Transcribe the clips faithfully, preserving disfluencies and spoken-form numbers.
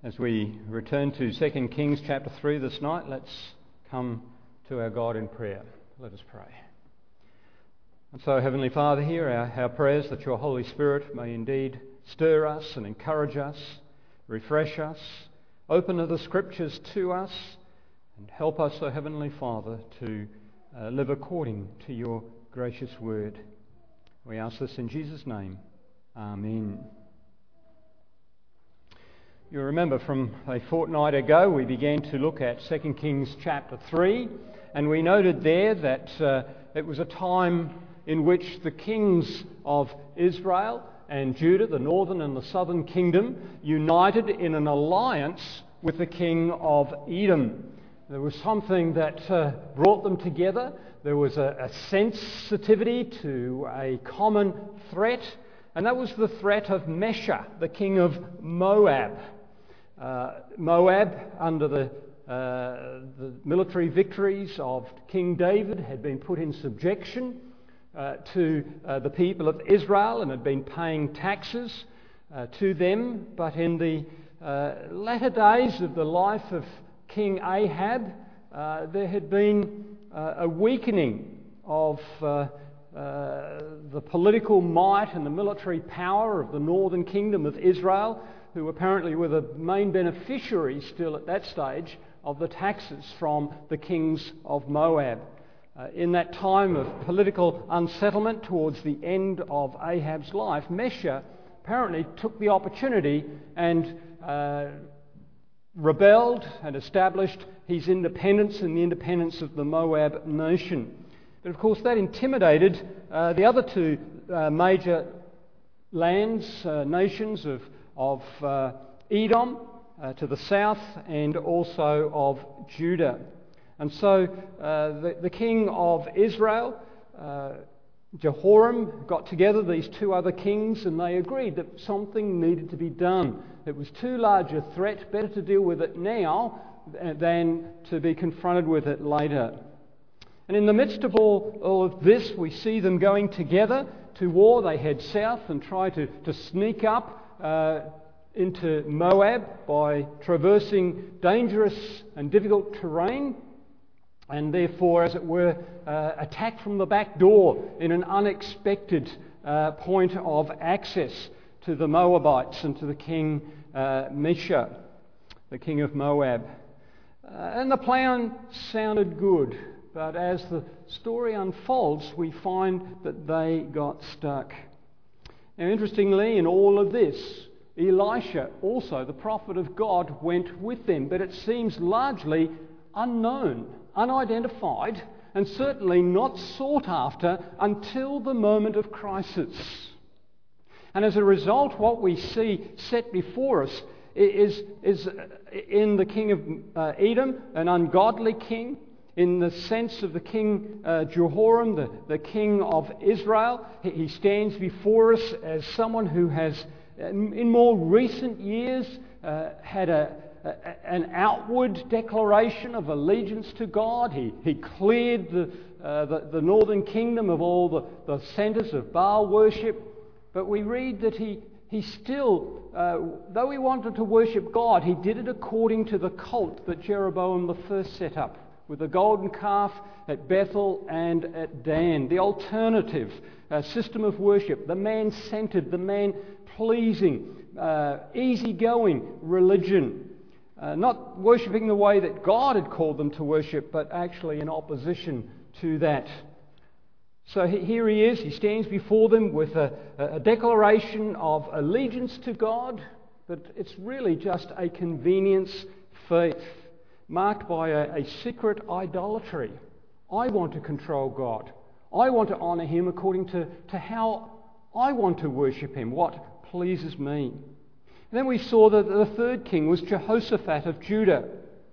As we return to Second Kings chapter three this night, let's come to our God in prayer. Let us pray. And so, Heavenly Father, hear our, our prayers that your Holy Spirit may indeed stir us and encourage us, refresh us, open the Scriptures to us, and help us, O Heavenly Father, to uh, live according to your gracious word. We ask this in Jesus' name. Amen. You remember from a fortnight ago we began to look at Second Kings chapter three, and we noted there that uh, it was a time in which the kings of Israel and Judah, the northern and the southern kingdom, united in an alliance with the king of Edom. There was something that uh, brought them together. There was a, a sensitivity to a common threat, and that was the threat of Mesha, the king of Moab. Uh, Moab, under the, uh, the military victories of King David, had been put in subjection uh, to uh, the people of Israel and had been paying taxes uh, to them. But in the uh, latter days of the life of King Ahab, uh, there had been uh, a weakening of uh, uh, the political might and the military power of the northern kingdom of Israel, who apparently were the main beneficiaries still at that stage of the taxes from the kings of Moab. Uh, in that time of political unsettlement towards the end of Ahab's life, Mesha apparently took the opportunity and uh, rebelled and established his independence and the independence of the Moab nation. But of course that intimidated uh, the other two uh, major lands, uh, nations of of uh, Edom uh, to the south and also of Judah. And so uh, the, the king of Israel, uh, Jehoram, got together these two other kings and they agreed that something needed to be done. It was too large a threat, better to deal with it now than to be confronted with it later. And in the midst of all, all of this, we see them going together to war. They head south and try to, to sneak up Uh, into Moab by traversing dangerous and difficult terrain, and therefore, as it were, uh, attack from the back door in an unexpected uh, point of access to the Moabites and to the king uh, Mesha, the king of Moab. Uh, and the plan sounded good, but as the story unfolds, we find that they got stuck. Now, interestingly, in all of this, Elisha, also the prophet of God, went with them, but it seems largely unknown, unidentified, and certainly not sought after until the moment of crisis. And as a result, what we see set before us is, is in the king of uh, Edom, an ungodly king, in the sense of the king uh, Jehoram, the, the king of Israel. He, he stands before us as someone who has, in more recent years, uh, had a, a, an outward declaration of allegiance to God. He, he cleared the, uh, the, the northern kingdom of all the, the centres of Baal worship. But we read that he, he still, uh, though he wanted to worship God, he did it according to the cult that Jeroboam the first set up, with the golden calf at Bethel and at Dan, the alternative uh, system of worship, the man-centered, the man-pleasing, uh, easy-going religion, uh, not worshipping the way that God had called them to worship, but actually in opposition to that. So here he is, he stands before them with a, a declaration of allegiance to God, but it's really just a convenience faith, marked by a, a secret idolatry. I want to control God. I want to honour him according to, to how I want to worship him, what pleases me. And then we saw that the third king was Jehoshaphat of Judah,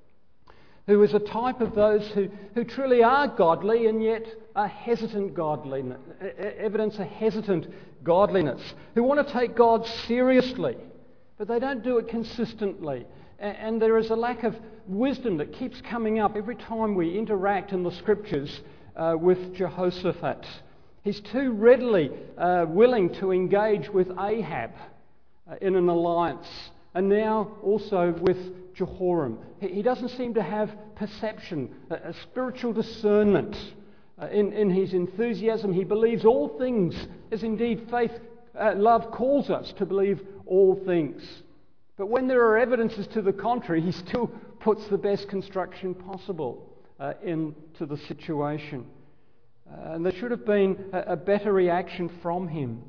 who was a type of those who, who truly are godly and yet are hesitant godliness, evidence a hesitant godliness, who want to take God seriously, but they don't do it consistently. And there is a lack of wisdom that keeps coming up every time we interact in the Scriptures uh, with Jehoshaphat. He's too readily uh, willing to engage with Ahab uh, in an alliance and now also with Jehoram. He, he doesn't seem to have perception, a, a spiritual discernment. Uh, in, in his enthusiasm, he believes all things, as indeed faith, uh, love calls us to believe all things. But when there are evidences to the contrary, he still puts the best construction possible uh, into the situation. Uh, and there should have been a, a better reaction from him.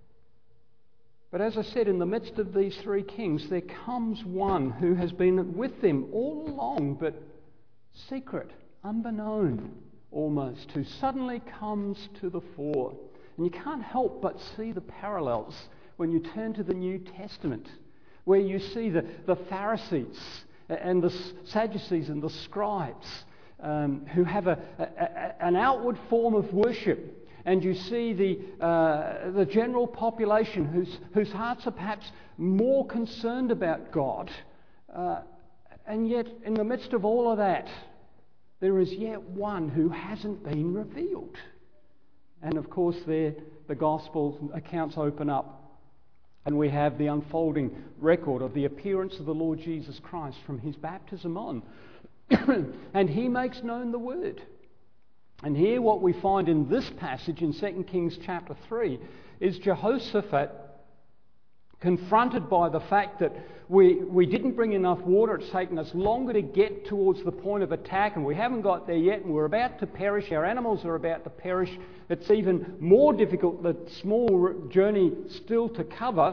But as I said, in the midst of these three kings, there comes one who has been with them all along, but secret, unbeknown almost, who suddenly comes to the fore. And you can't help but see the parallels when you turn to the New Testament, where you see the, the Pharisees and the Sadducees and the scribes um, who have a, a, a, an outward form of worship. And you see the, uh, the general population whose, whose hearts are perhaps more concerned about God. Uh, and yet, in the midst of all of that, there is yet one who hasn't been revealed. And of course, there the Gospel accounts open up, and we have the unfolding record of the appearance of the Lord Jesus Christ from his baptism on. And he makes known the word. And here what we find in this passage in Second Kings chapter three is Jehoshaphat confronted by the fact that we, we didn't bring enough water. It's taken us longer to get towards the point of attack, and we haven't got there yet, and we're about to perish. Our animals are about to perish. It's even more difficult, the small journey still to cover.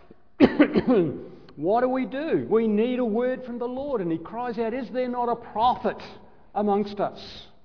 What do we do? We need a word from the Lord. And he cries out, "Is there not a prophet amongst us?"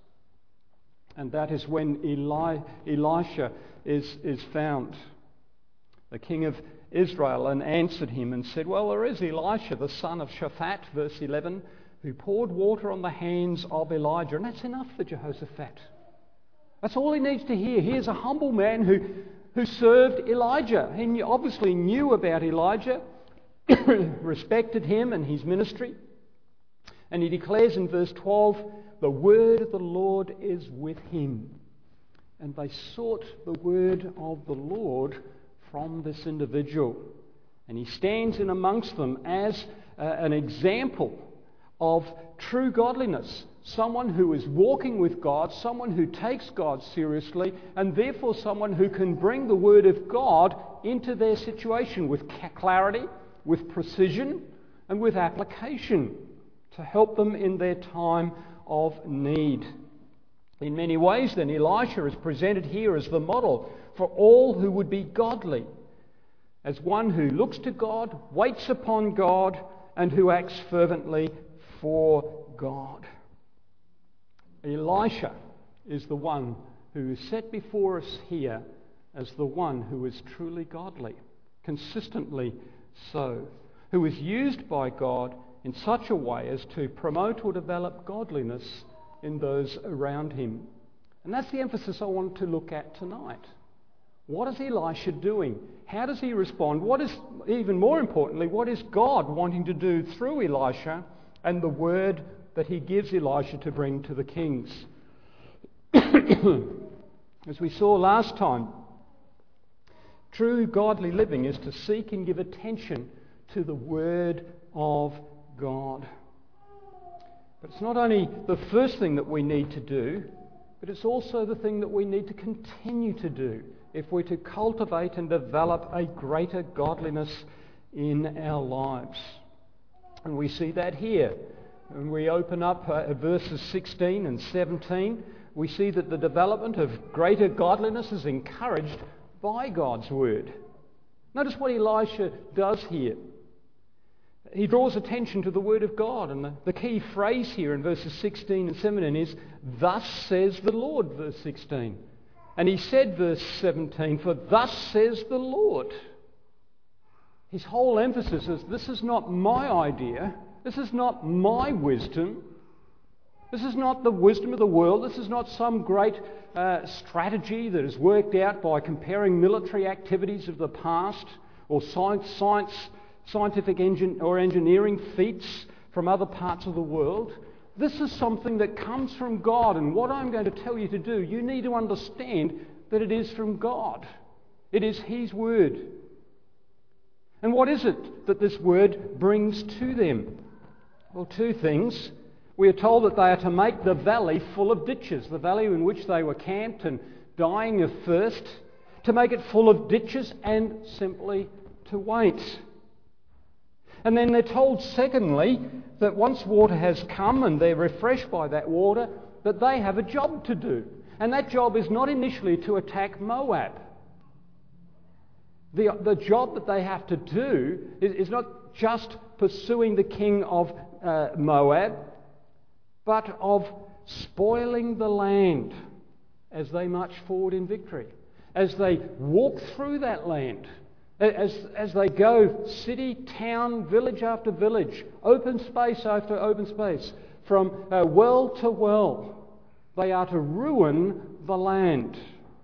And that is when Eli, Elisha is, is found, the king of Israel, and answered him and said, "Well, there is Elisha, the son of Shaphat," verse eleven, "who poured water on the hands of Elijah." And that's enough for Jehoshaphat. That's all he needs to hear. Here's a humble man who, who served Elijah. He obviously knew about Elijah, respected him and his ministry. And he declares in verse twelve, "The word of the Lord is with him." And they sought the word of the Lord from this individual. And he stands in amongst them as uh, an example of true godliness. Someone who is walking with God, someone who takes God seriously, and therefore someone who can bring the word of God into their situation with clarity, with precision, and with application to help them in their time of need. In many ways, then, Elisha is presented here as the model for all who would be godly, as one who looks to God, waits upon God, and who acts fervently for God. Elisha is the one who is set before us here as the one who is truly godly, consistently so, who is used by God in such a way as to promote or develop godliness in those around him. And that's the emphasis I want to look at tonight. What is Elisha doing? How does he respond? What is, even more importantly, what is God wanting to do through Elisha and the word that he gives Elisha to bring to the kings? As we saw last time, true godly living is to seek and give attention to the word of God. But it's not only the first thing that we need to do, but it's also the thing that we need to continue to do if we're to cultivate and develop a greater godliness in our lives. And we see that here. When we open up uh, verses sixteen and seventeen, we see that the development of greater godliness is encouraged by God's word. Notice what Elisha does here. He draws attention to the word of God, and the, the key phrase here in verses sixteen and seventeen is, "Thus says the Lord," verse sixteen. And he said, verse seventeen, "For thus says the Lord." His whole emphasis is, this is not my idea, this is not my wisdom, this is not the wisdom of the world, this is not some great uh, strategy that is worked out by comparing military activities of the past or science, science scientific engine or engineering feats from other parts of the world. This is something that comes from God, and what I'm going to tell you to do, you need to understand that it is from God. It is His word. And what is it that this word brings to them? Well, two things. We are told that they are to make the valley full of ditches, the valley in which they were camped and dying of thirst, to make it full of ditches and simply to wait. And then they're told, secondly, that once water has come and they're refreshed by that water, that they have a job to do. And that job is not initially to attack Moab. The, the job that they have to do is, is not just pursuing the king of uh, Moab, but of spoiling the land as they march forward in victory, as they walk through that land, as, as they go city, town, village after village, open space after open space, from uh, well to well. They are to ruin the land.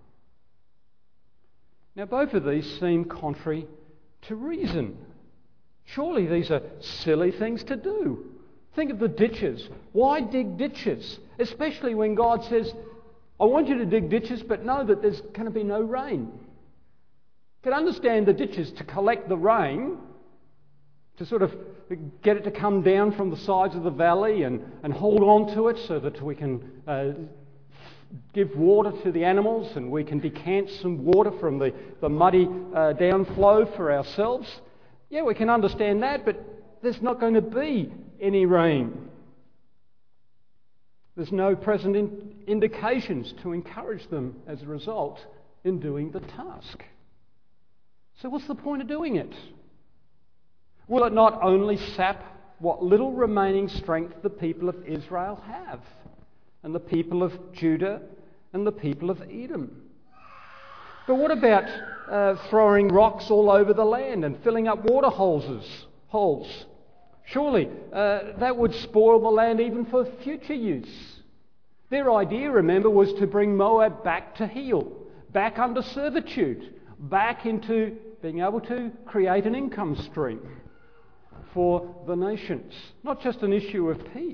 Now, both of these seem contrary to reason. Surely these are silly things to do. Think of the ditches. Why dig ditches? Especially when God says, I want you to dig ditches, but know that there's going to be no rain. You can understand the ditches to collect the rain, to sort of get it to come down from the sides of the valley and, and hold on to it so that we can uh, give water to the animals and we can decant some water from the, the muddy uh, downflow for ourselves. Yeah, we can understand that, but there's not going to be any rain. There's no present in indications to encourage them as a result in doing the task. So what's the point of doing it? Will it not only sap what little remaining strength the people of Israel have, and the people of Judah and the people of Edom? But what about uh, throwing rocks all over the land and filling up water holes? holes? Surely uh, that would spoil the land even for future use. Their idea, remember, was to bring Moab back to heel, back under servitude, back into being able to create an income stream for the nations, not just an issue of peace.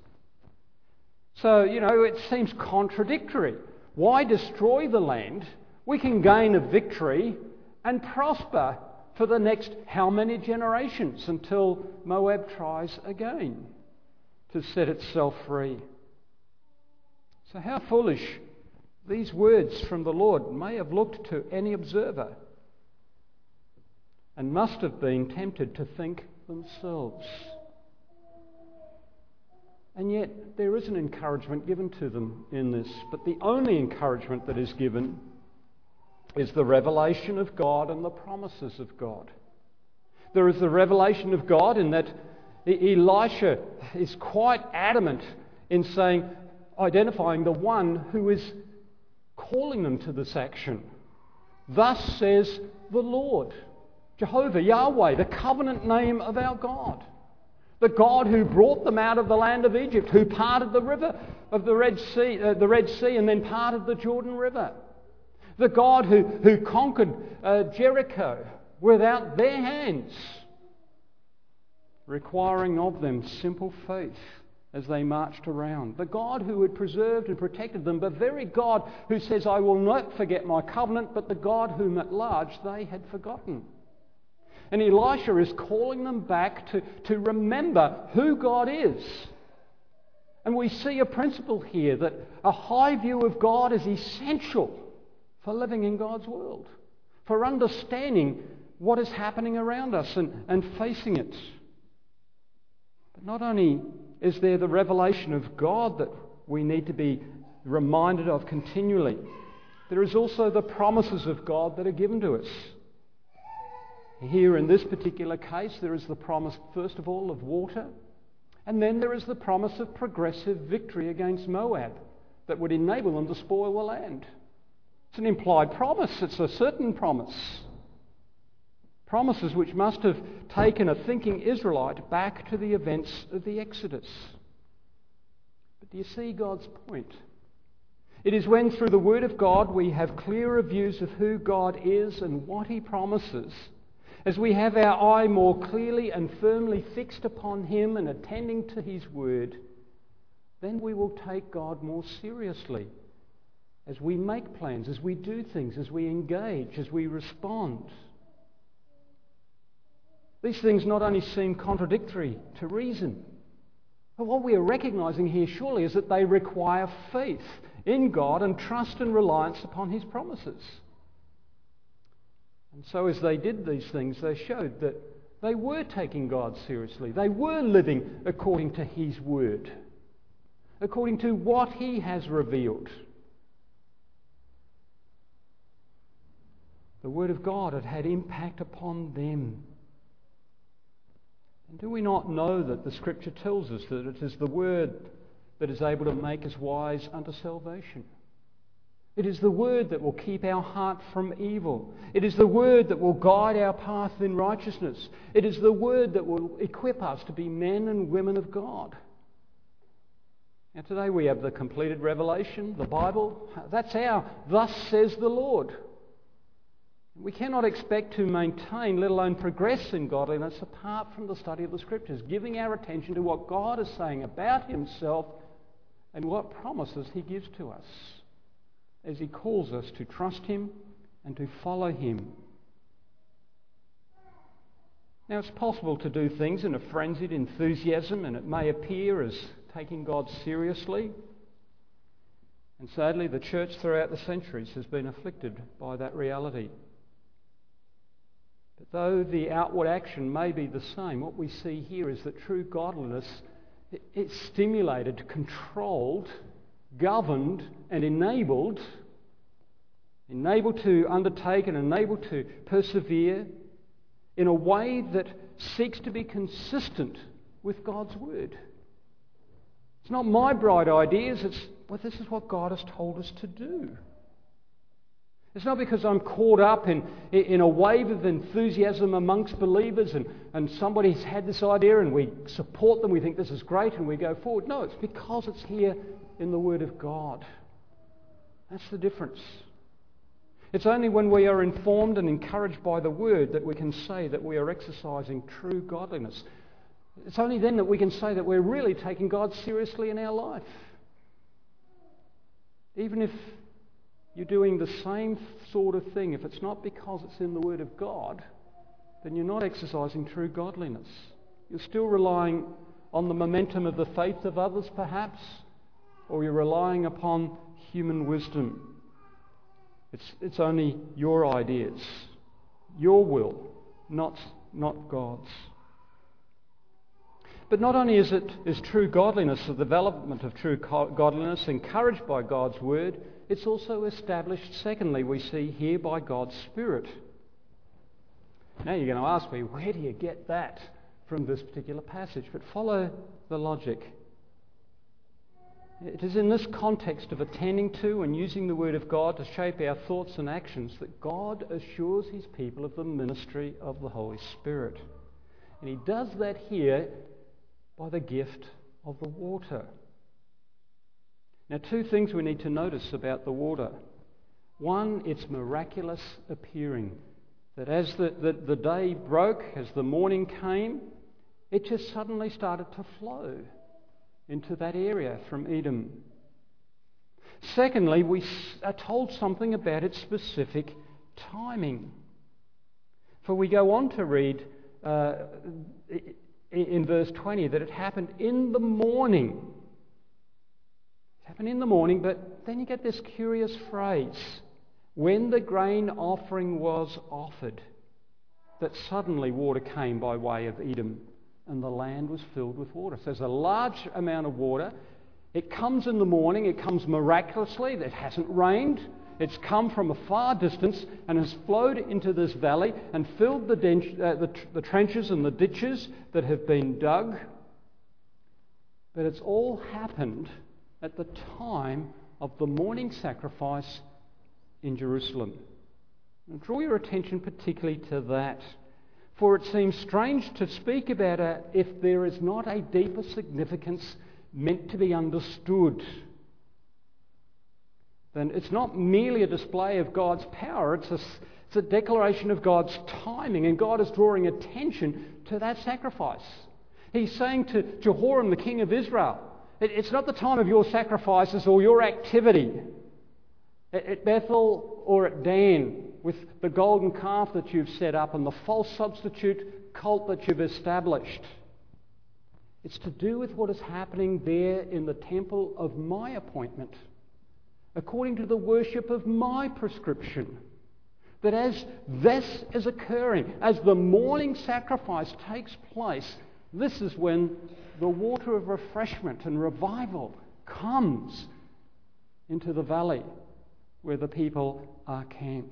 So, you know, it seems contradictory. Why destroy the land? We can gain a victory and prosper for the next how many generations until Moab tries again to set itself free. So how foolish these words from the Lord may have looked to any observer, and must have been tempted to think themselves. And yet there is an encouragement given to them in this, but the only encouragement that is given is the revelation of God and the promises of God. There is the revelation of God in that Elisha is quite adamant in saying, identifying the one who is calling them to this action. Thus says the Lord, Jehovah, Yahweh, the covenant name of our God. The God who brought them out of the land of Egypt, who parted the river of the Red Sea, uh, the Red Sea and then parted the Jordan River. The God who, who conquered uh, Jericho without their hands, requiring of them simple faith as they marched around. The God who had preserved and protected them, the very God who says, I will not forget my covenant, but the God whom at large they had forgotten. And Elisha is calling them back to, to remember who God is. And we see a principle here that a high view of God is essential for living in God's world, for understanding what is happening around us and, and facing it. But not only is there the revelation of God that we need to be reminded of continually, there is also the promises of God that are given to us. Here in this particular case, there is the promise, first of all, of water, and then there is the promise of progressive victory against Moab that would enable them to spoil the land. It's an implied promise. It's a certain promise. Promises which must have taken a thinking Israelite back to the events of the Exodus. But do you see God's point? It is when through the Word of God we have clearer views of who God is and what He promises, as we have our eye more clearly and firmly fixed upon Him and attending to His Word, then we will take God more seriously as we make plans, as we do things, as we engage, as we respond. These things not only seem contradictory to reason, but what we are recognising here surely is that they require faith in God and trust and reliance upon His promises. And so as they did these things, they showed that they were taking God seriously. They were living according to His word, according to what He has revealed. The word of God had had impact upon them. And do we not know that the Scripture tells us that it is the word that is able to make us wise unto salvation? It is the word that will keep our heart from evil. It is the word that will guide our path in righteousness. It is the word that will equip us to be men and women of God. Now today we have the completed revelation, the Bible. That's our "thus says the Lord." We cannot expect to maintain, let alone progress in godliness, apart from the study of the Scriptures, giving our attention to what God is saying about Himself and what promises He gives to us, as He calls us to trust Him and to follow Him. Now, it's possible to do things in a frenzied enthusiasm, and it may appear as taking God seriously. And sadly, the church throughout the centuries has been afflicted by that reality. But though the outward action may be the same, what we see here is that true godliness is stimulated, controlled, governed and enabled, enabled to undertake and enabled to persevere in a way that seeks to be consistent with God's word. It's not my bright ideas, it's, well, this is what God has told us to do. It's not because I'm caught up in, in a wave of enthusiasm amongst believers and, and somebody's had this idea and we support them, we think this is great and we go forward. No, it's because it's here in the Word of God. That's the difference. It's only when we are informed and encouraged by the Word that we can say that we are exercising true godliness. It's only then that we can say that we're really taking God seriously in our life. Even if you're doing the same sort of thing, if it's not because it's in the Word of God, then you're not exercising true godliness. You're still relying on the momentum of the faith of others, perhaps, or you're relying upon human wisdom. It's, it's only your ideas, your will, not, not God's. But not only is it is true godliness, the development of true godliness, encouraged by God's word, it's also established, secondly, we see here, by God's Spirit. Now you're going to ask me, where do you get that from this particular passage? But follow the logic. It is in this context of attending to and using the Word of God to shape our thoughts and actions that God assures His people of the ministry of the Holy Spirit. And He does that here by the gift of the water. Now, two things we need to notice about the water. One, its miraculous appearing. That as the, the, the day broke, as the morning came, it just suddenly started to flow into that area from Edom. Secondly, we are told something about its specific timing. For we go on to read uh, in verse twenty that it happened in the morning. It happened in the morning, but then you get this curious phrase, when the grain offering was offered, that suddenly water came by way of Edom, and the land was filled with water. So there's a large amount of water. It comes in the morning, it comes miraculously, it hasn't rained. It's come from a far distance and has flowed into this valley and filled the, den- uh, the, the trenches and the ditches that have been dug. But it's all happened at the time of the morning sacrifice in Jerusalem. Now, draw your attention particularly to that, for it seems strange to speak about it if there is not a deeper significance meant to be understood. Then it's not merely a display of God's power, it's a, it's a declaration of God's timing, and God is drawing attention to that sacrifice. He's saying to Jehoram, the king of Israel, it, it's not the time of your sacrifices or your activity at, at Bethel or at Dan with the golden calf that you've set up and the false substitute cult that you've established. It's to do with what is happening there in the temple of my appointment, according to the worship of my prescription. That as this is occurring, as the morning sacrifice takes place, this is when the water of refreshment and revival comes into the valley where the people are camped.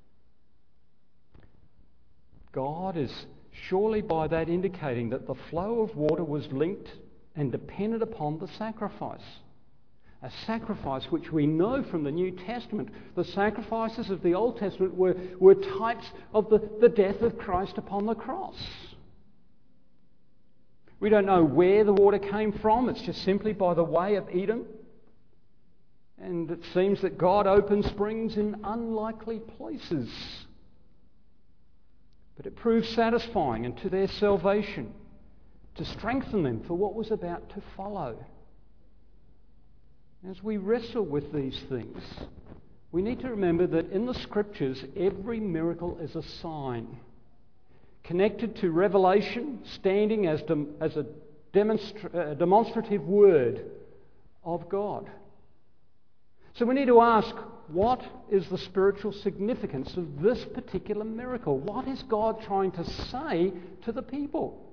God is surely by that indicating that the flow of water was linked and depended upon the sacrifice. A sacrifice which we know from the New Testament. The sacrifices of the Old Testament were, were types of the, the death of Christ upon the cross. We don't know where the water came from. It's just simply by the way of Edom. And it seems that God opened springs in unlikely places. But it proved satisfying and to their salvation, to strengthen them for what was about to follow. As we wrestle with these things, we need to remember that in the Scriptures, every miracle is a sign, connected to revelation, standing as, dem- as a demonstra- uh, demonstrative word of God. So we need to ask, what is the spiritual significance of this particular miracle? What is God trying to say to the people?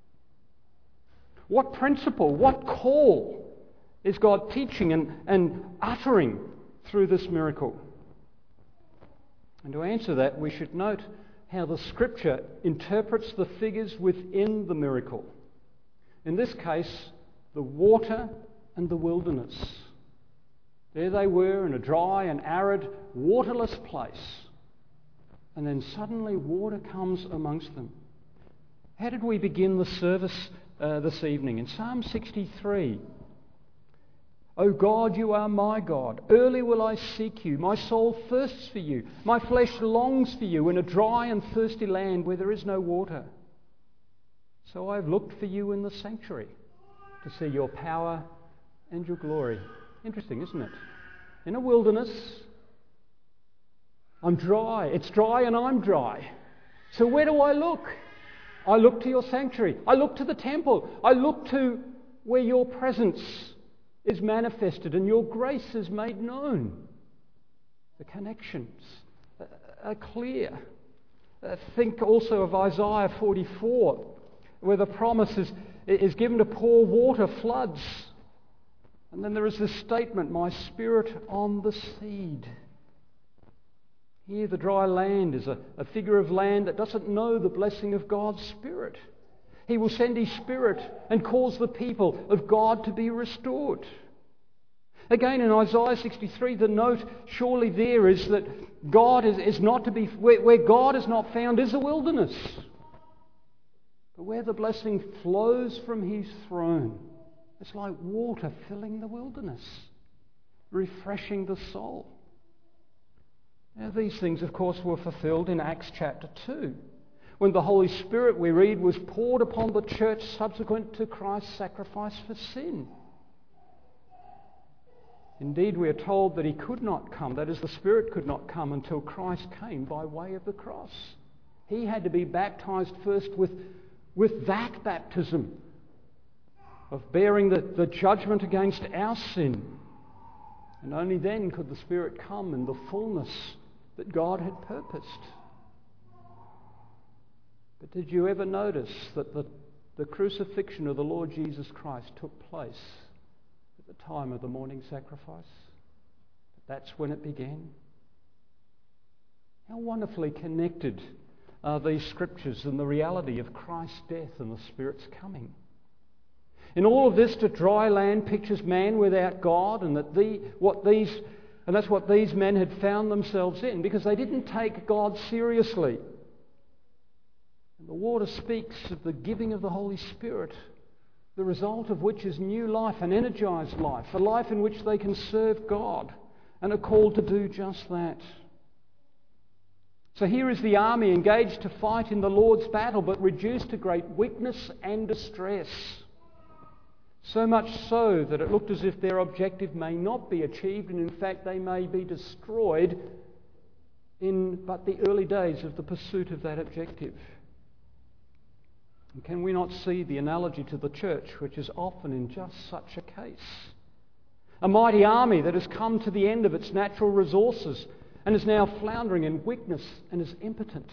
What principle, what call is God teaching and, and uttering through this miracle? And to answer that, we should note how the Scripture interprets the figures within the miracle. In this case, the water and the wilderness. There they were in a dry and arid, waterless place. And then suddenly water comes amongst them. How did we begin the service uh, this evening? In Psalm sixty-three. O God, you are my God. Early will I seek you. My soul thirsts for you. My flesh longs for you in a dry and thirsty land where there is no water. So I have looked for you in the sanctuary to see your power and your glory. Interesting, isn't it? In a wilderness, I'm dry. It's dry and I'm dry. So where do I look? I look to your sanctuary. I look to the temple. I look to where your presence is manifested and your grace is made known. The connections are clear. Uh, think also of Isaiah forty-four, where the promise is, is given to pour water, floods. And then there is this statement, my spirit on the seed. Here the dry land is a, a figure of land that doesn't know the blessing of God's Spirit. He will send His Spirit and cause the people of God to be restored. Again, in Isaiah sixty-three, the note surely there is that God is, is not to be, where, where God is not found is a wilderness. But where the blessing flows from His throne, it's like water filling the wilderness, refreshing the soul. Now, these things, of course, were fulfilled in Acts chapter two, when the Holy Spirit, we read, was poured upon the church subsequent to Christ's sacrifice for sin. Indeed, we are told that He could not come, that is, the Spirit could not come until Christ came by way of the cross. He had to be baptized first with, with that baptism of bearing the, the judgment against our sin. And only then could the Spirit come in the fullness that God had purposed. But did you ever notice that the, the crucifixion of the Lord Jesus Christ took place at the time of the morning sacrifice? That's when it began. How wonderfully connected are these scriptures and the reality of Christ's death and the Spirit's coming. In all of this, the dry land pictures man without God, and that the what these and that's what these men had found themselves in, because they didn't take God seriously. And the water speaks of the giving of the Holy Spirit, the result of which is new life, an energized life, a life in which they can serve God and are called to do just that. So here is the army engaged to fight in the Lord's battle, but reduced to great weakness and distress. So much so that it looked as if their objective may not be achieved, and in fact they may be destroyed in but the early days of the pursuit of that objective. And can we not see the analogy to the church, which is often in just such a case? A mighty army that has come to the end of its natural resources and is now floundering in weakness and is impotent.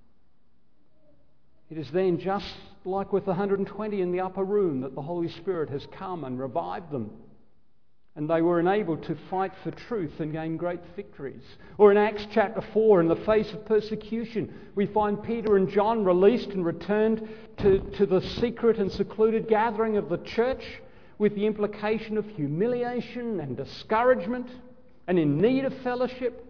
It is then just like with the one hundred twenty in the upper room that the Holy Spirit has come and revived them. And they were enabled to fight for truth and gain great victories. Or in Acts chapter four, in the face of persecution, we find Peter and John released and returned to, to the secret and secluded gathering of the church with the implication of humiliation and discouragement and in need of fellowship.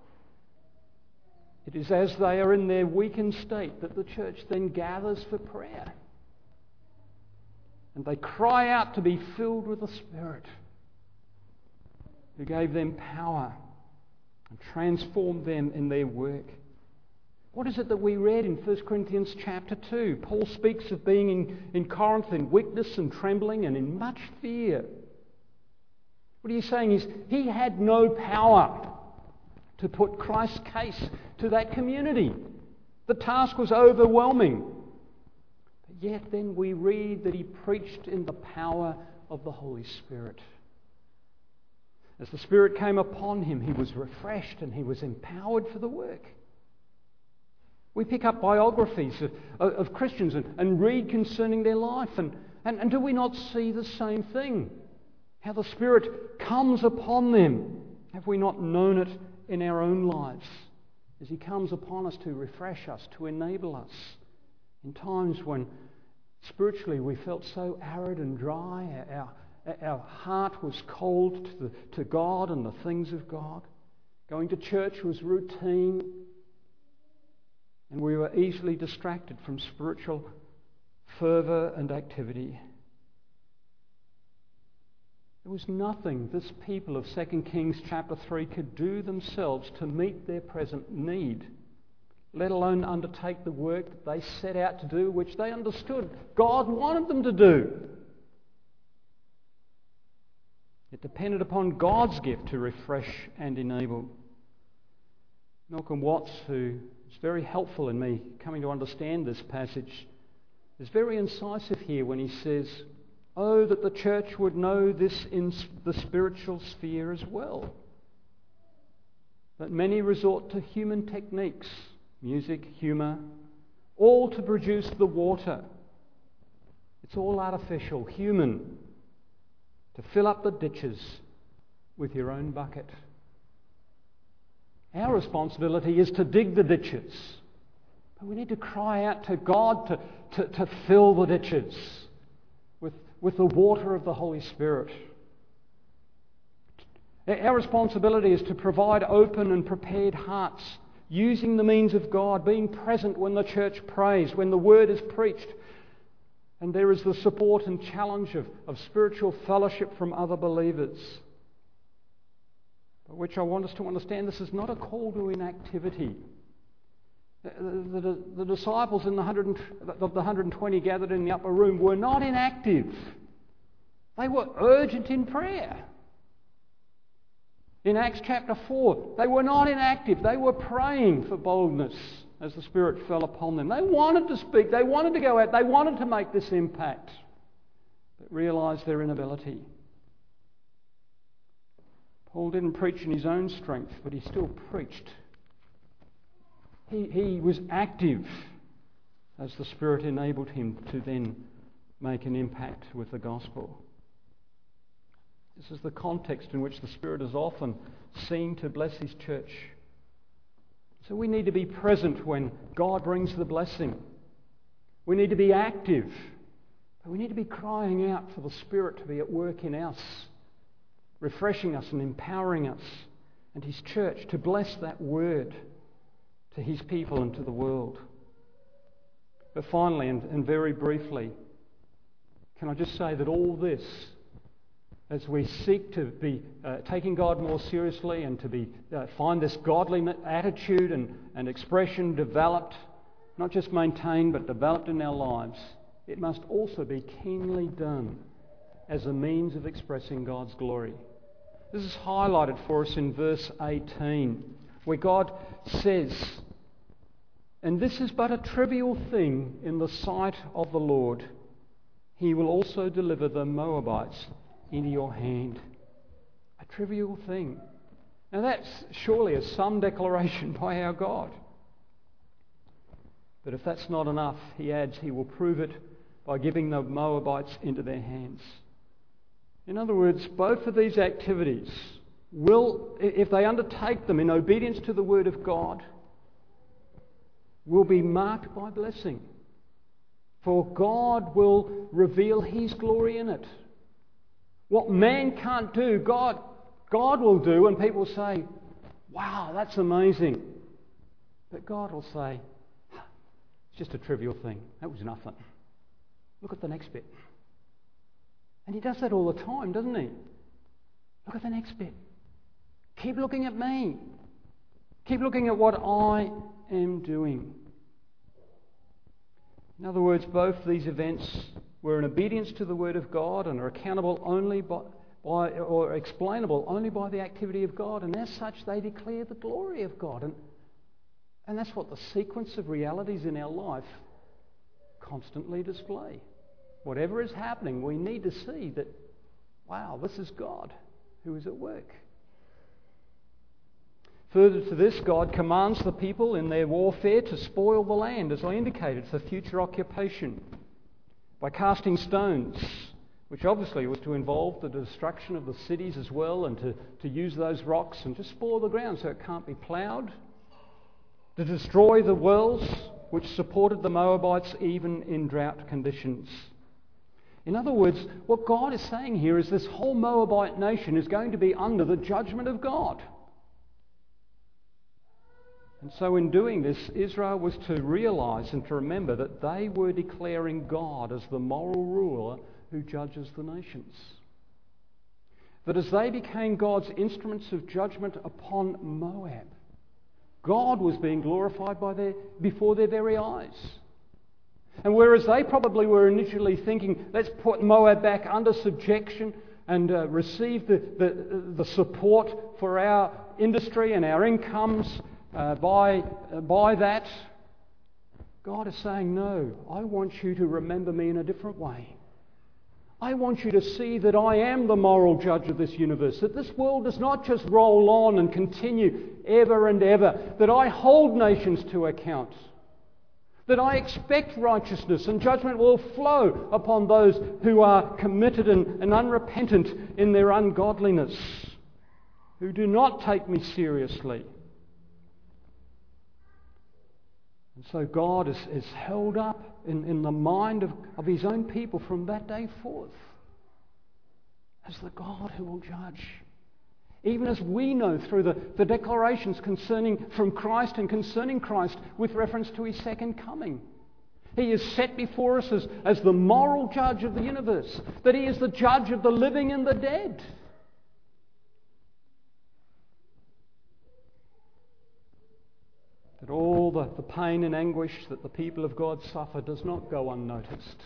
It is as they are in their weakened state that the church then gathers for prayer. And they cry out to be filled with the Spirit, who gave them power and transformed them in their work. What is it that we read in First Corinthians chapter two? Paul speaks of being in, in Corinth in weakness and trembling and in much fear. What he is saying is he had no power to put Christ's case to that community. The task was overwhelming. But yet then we read that he preached in the power of the Holy Spirit. As the Spirit came upon him, he was refreshed and he was empowered for the work. We pick up biographies of, of Christians and, and read concerning their life. And, and, and do we not see the same thing? How the Spirit comes upon them. Have we not known it in our own lives as he comes upon us to refresh us, to enable us in times when spiritually we felt so arid and dry, our, our heart was cold to, the, to God and the things of God. Going to church was routine, and we were easily distracted from spiritual fervour and activity. There was nothing this people of Second Kings chapter three could do themselves to meet their present need, let alone undertake the work that they set out to do, which they understood God wanted them to do. It depended upon God's gift to refresh and enable. Malcolm Watts, who is very helpful in me coming to understand this passage, is very incisive here when he says, "Oh, that the church would know this in the spiritual sphere as well. But many resort to human techniques, music, humour, all to produce the water. It's all artificial, human, to fill up the ditches with your own bucket. Our responsibility is to dig the ditches, but we need to cry out to God to, to, to fill the ditches with, with the water of the Holy Spirit. Our responsibility is to provide open and prepared hearts, using the means of God, being present when the church prays, when the word is preached, and there is the support and challenge of, of spiritual fellowship from other believers. But which I want us to understand, this is not a call to inactivity. The, the, the disciples in the one hundred, of the one hundred twenty gathered in the upper room were not inactive. They were urgent in prayer. In Acts chapter four, they were not inactive. They were praying for boldness as the Spirit fell upon them. They wanted to speak. They wanted to go out. They wanted to make this impact, but realised their inability. Paul didn't preach in his own strength, but he still preached. He, he was active as the Spirit enabled him to then make an impact with the gospel. This is the context in which the Spirit is often seen to bless his church. So we need to be present when God brings the blessing. We need to be active. But we need to be crying out for the Spirit to be at work in us, refreshing us and empowering us and his church to bless that word to his people and to the world. But finally, and, and very briefly, can I just say that all this, as we seek to be uh, taking God more seriously and to be uh, find this godly attitude and, and expression developed, not just maintained but developed in our lives, it must also be keenly done as a means of expressing God's glory. This is highlighted for us in verse eighteen, where God says, And this is but a trivial thing in the sight of the Lord. He will also deliver the Moabites into your hand. A trivial thing. Now that's surely a some declaration by our God. But if that's not enough, he adds, he will prove it by giving the Moabites into their hands. In other words, both of these activities will, if they undertake them in obedience to the Word of God, will be marked by blessing. For God will reveal His glory in it. What man can't do, God, God will do, and people say, wow, that's amazing. But God will say, it's just a trivial thing. That was nothing. Look at the next bit. And He does that all the time, doesn't He? Look at the next bit. Keep looking at me. Keep looking at what I am doing. In other words, both these events were in obedience to the Word of God and are accountable only by, by or explainable only by the activity of God, and as such they declare the glory of God. And, and that's what the sequence of realities in our life constantly display. Whatever is happening, we need to see that, wow, this is God who is at work. Further to this, God commands the people in their warfare to spoil the land, as I indicated, for future occupation, by casting stones, which obviously was to involve the destruction of the cities as well, and to, to use those rocks and to spoil the ground so it can't be ploughed, to destroy the wells which supported the Moabites even in drought conditions. In other words, what God is saying here is this whole Moabite nation is going to be under the judgment of God. And so in doing this, Israel was to realise and to remember that they were declaring God as the moral ruler who judges the nations. That as they became God's instruments of judgment upon Moab, God was being glorified by their, before their very eyes. And whereas they probably were initially thinking, let's put Moab back under subjection and uh, receive the, the, the support for our industry and our incomes uh, by, uh, by that, God is saying, no, I want you to remember me in a different way. I want you to see that I am the moral judge of this universe, that this world does not just roll on and continue ever and ever, that I hold nations to account, that I expect righteousness and judgment will flow upon those who are committed and, and unrepentant in their ungodliness, who do not take me seriously. And so God is, is held up in, in the mind of, of His own people from that day forth as the God who will judge. Even as we know through the, the declarations concerning from Christ and concerning Christ with reference to His second coming. He is set before us as, as the moral judge of the universe, that He is the judge of the living and the dead. That all the, the pain and anguish that the people of God suffer does not go unnoticed.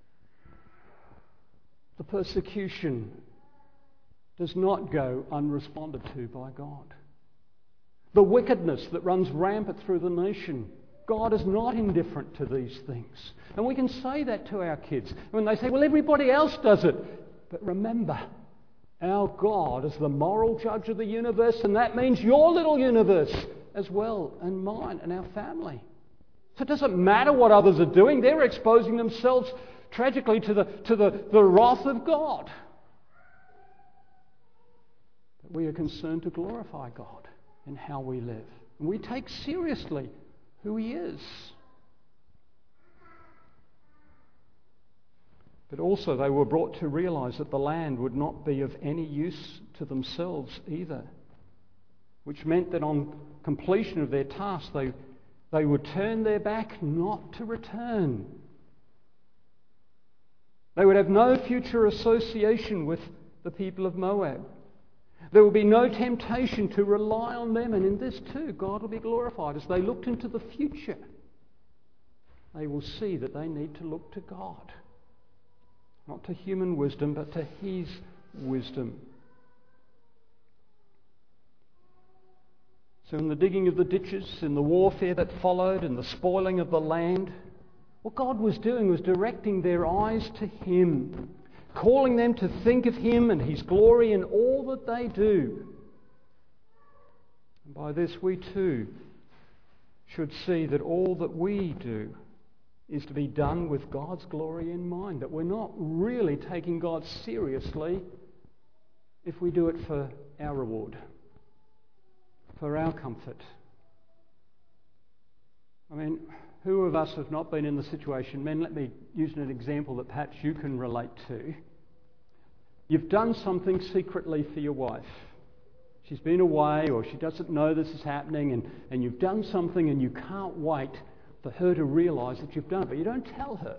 The persecution does not go unresponded to by God. The wickedness that runs rampant through the nation, God is not indifferent to these things. And we can say that to our kids when they say, well, everybody else does it. But remember, our God is the moral judge of the universe, and that means your little universe as well, and mine and our family. So it doesn't matter what others are doing. They're exposing themselves tragically to the, to the, the wrath of God. But we are concerned to glorify God in how we live. And we take seriously who He is. But also they were brought to realise that the land would not be of any use to themselves either, which meant that on completion of their task they, they would turn their back not to return. They would have no future association with the people of Moab. There will be no temptation to rely on them, and in this too God will be glorified. As they looked into the future, they will see that they need to look to God. Not to human wisdom, but to His wisdom. So in the digging of the ditches, in the warfare that followed, in the spoiling of the land, what God was doing was directing their eyes to Him, calling them to think of Him and His glory in all that they do. And by this we too should see that all that we do is to be done with God's glory in mind, that we're not really taking God seriously if we do it for our reward, for our comfort. I mean, who of us have not been in the situation? Men, let me use an example that perhaps you can relate to. You've done something secretly for your wife. She's been away or she doesn't know this is happening, and, and you've done something and you can't wait for her to realise that you've done it, but you don't tell her.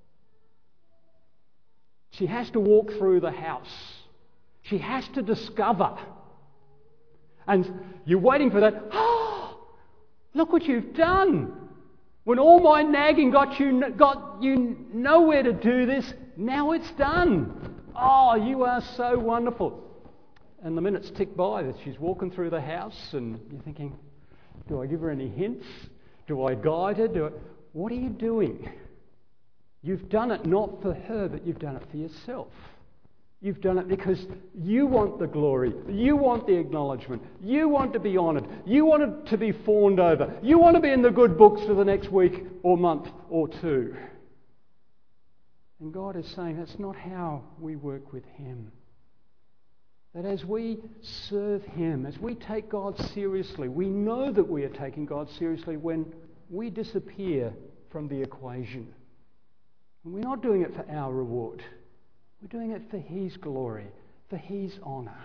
She has to walk through the house. She has to discover. And you're waiting for that, oh, look what you've done. When all my nagging got you, got you nowhere to do this, now it's done. Oh, you are so wonderful. And the minutes tick by that she's walking through the house and you're thinking, do I give her any hints? Do I guide her? Do I... What are you doing? You've done it not for her, but you've done it for yourself. You've done it because you want the glory. You want the acknowledgement. You want to be honoured. You want it to be fawned over. You want to be in the good books for the next week or month or two. And God is saying that's not how we work with Him. That as we serve Him, as we take God seriously, we know that we are taking God seriously when we disappear from the equation. And we're not doing it for our reward. We're doing it for His glory, for His honour.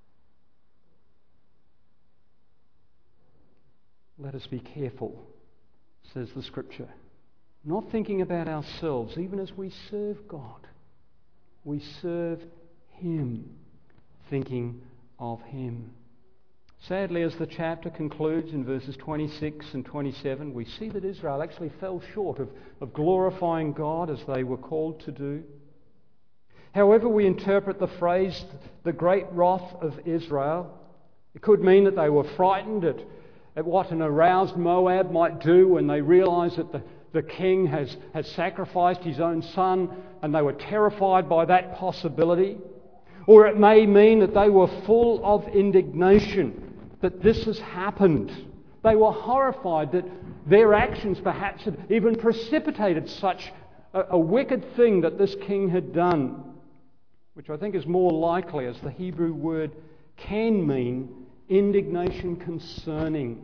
Let us be careful, says the Scripture, not thinking about ourselves, even as we serve God. We serve Him, thinking of Him. Sadly, as the chapter concludes in verses twenty-six and twenty-seven, we see that Israel actually fell short of, of glorifying God as they were called to do. However we interpret the phrase, the great wrath of Israel, it could mean that they were frightened at, at what an aroused Moab might do when they realised that the, the king has, has sacrificed his own son, and they were terrified by that possibility. Or it may mean that they were full of indignation that this has happened. They were horrified that their actions perhaps had even precipitated such a, a wicked thing that this king had done, which I think is more likely, as the Hebrew word can mean, indignation concerning.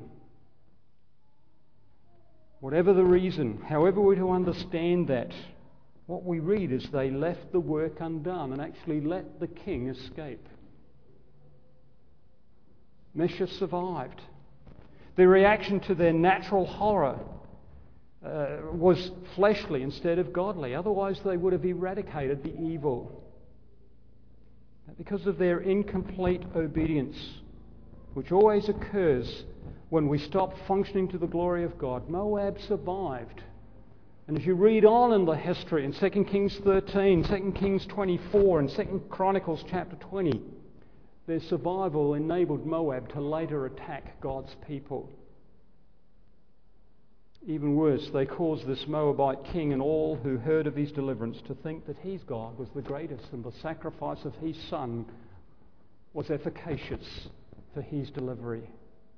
Whatever the reason, however we're to understand that, what we read is they left the work undone and actually let the king escape. Mesha survived. Their reaction to their natural horror uh, was fleshly instead of godly. Otherwise they would have eradicated the evil. Because of their incomplete obedience, which always occurs when we stop functioning to the glory of God, Moab survived. And as you read on in the history in Second Kings thirteen, Second Kings twenty-four and Second Chronicles chapter twenty, their survival enabled Moab to later attack God's people. Even worse, they caused this Moabite king and all who heard of his deliverance to think that his God was the greatest and the sacrifice of his son was efficacious for his delivery.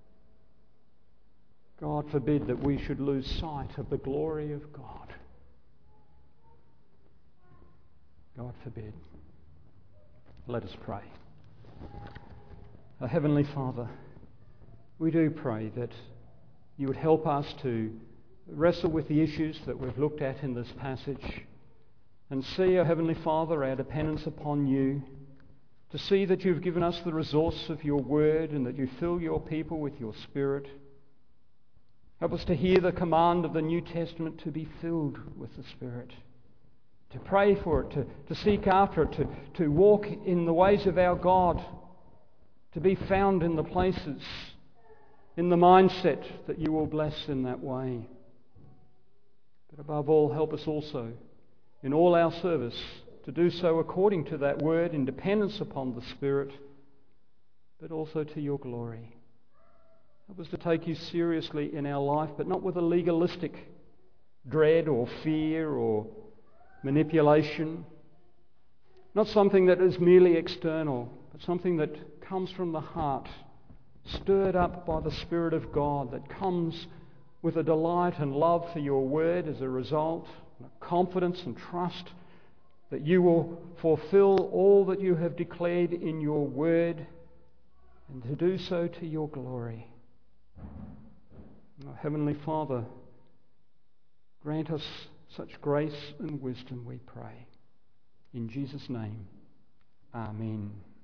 God forbid that we should lose sight of the glory of God. God forbid. Let us pray. Our Heavenly Father, we do pray that you would help us to wrestle with the issues that we've looked at in this passage and see, our Heavenly Father, our dependence upon you, to see that you've given us the resource of your word and that you fill your people with your Spirit. Help us to hear the command of the New Testament to be filled with the Spirit, to pray for it, to, to seek after it, to, to walk in the ways of our God, to be found in the places, in the mindset that you will bless in that way. But above all, help us also in all our service to do so according to that word, in dependence upon the Spirit, but also to your glory. Help us to take you seriously in our life, but not with a legalistic dread or fear or manipulation. Not something that is merely external, but something that comes from the heart, stirred up by the Spirit of God, that comes with a delight and love for your word as a result, and a confidence and trust that you will fulfill all that you have declared in your word, and to do so to your glory. Our Heavenly Father, grant us such grace and wisdom, we pray. In Jesus' name, amen.